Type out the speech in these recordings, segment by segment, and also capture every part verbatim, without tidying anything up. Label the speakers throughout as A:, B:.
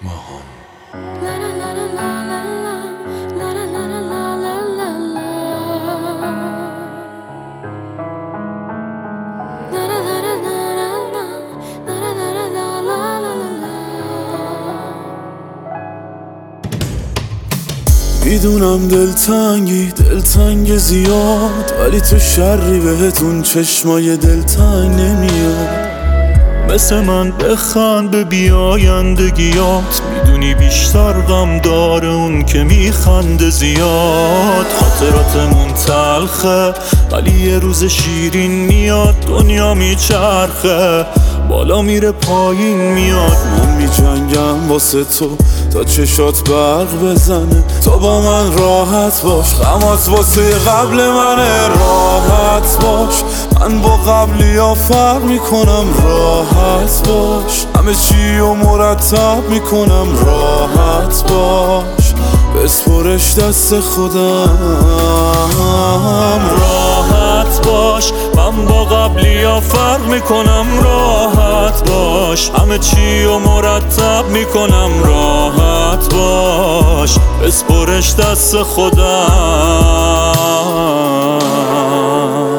A: ماهان.
B: میدونم دلتنگی دلتنگ زیاد، ولی تو شری بهتون چشمای دلتنگ نمیاد. مثل من بخند به بیایندگیات، میدونی بیشتر غم داره اون که میخنده زیاد. خاطراتمون تلخه ولی یه روز شیرین میاد، دنیا میچرخه بالا میره پایین میاد. من میجنگم واسه تو تا چشات برق بزنه، تو با من راحت باش، غمات واسه قبل منه. راحت باش، من با قبلی ها فرق میکنم. راحت باش، همه چی و مرتب میکنم. راحت باش، بسپرش دست خودم. راحت باش، من با قبلی ها فرق میکنم. راحت باش، همه چی و مرتب میکنم. راحت باش، بسپرش دست خودم.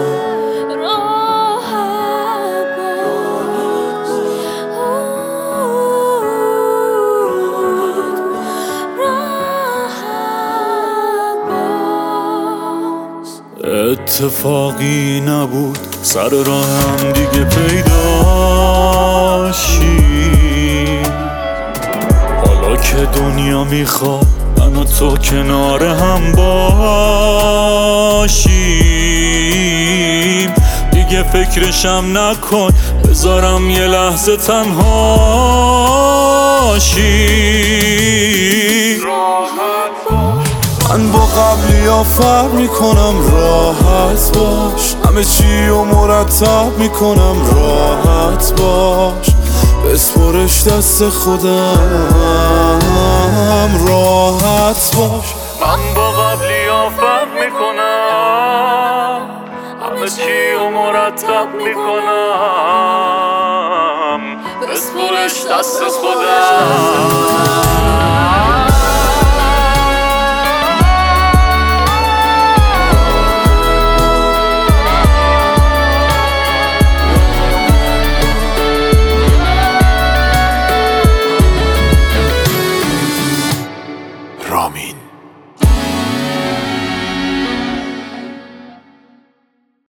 B: اتفاقی نبود سر راه هم دیگه پیدا شی، حالا که دنیا میخواد من و تو کنار هم باشیم. دیگه فکرشم نکن بذارم یه لحظه تنها شی. من با قبلی ها فرق میکنم. راحت باش، همه چی و مرتب میکنم. راحت باش، بسپرش دست خودم. راحت باش، من با قبلی ها فرق میکنم. همه چی و مرتب میکنم. بسپرش دست خودم.